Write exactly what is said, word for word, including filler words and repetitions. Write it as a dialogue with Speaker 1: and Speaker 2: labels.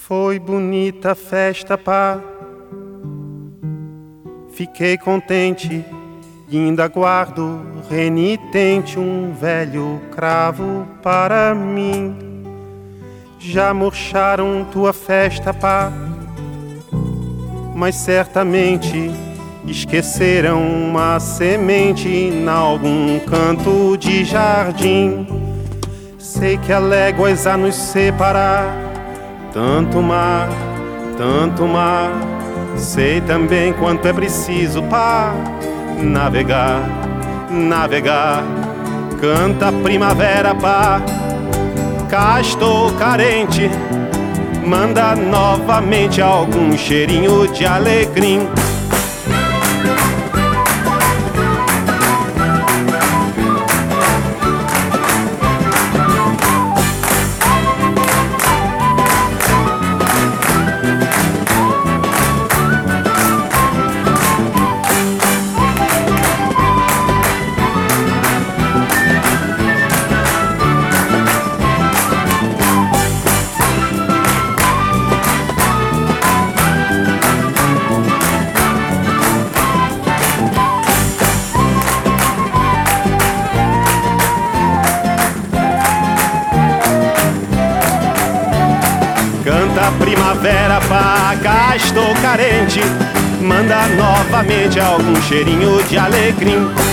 Speaker 1: Foi bonita a festa, pá. Fiquei contente e ainda guardo renitente um velho cravo para mim. Já murcharam tua festa, pá, mas certamente esqueceram uma semente em algum canto de jardim. Sei que há léguas a nos separar, tanto mar, tanto mar. Sei também quanto é preciso para navegar, navegar. Canta a primavera, pá, cá estou carente. Manda novamente algum cheirinho de alecrim. Canta a primavera, pá, cá estou carente. Manda novamente algum cheirinho de alecrim.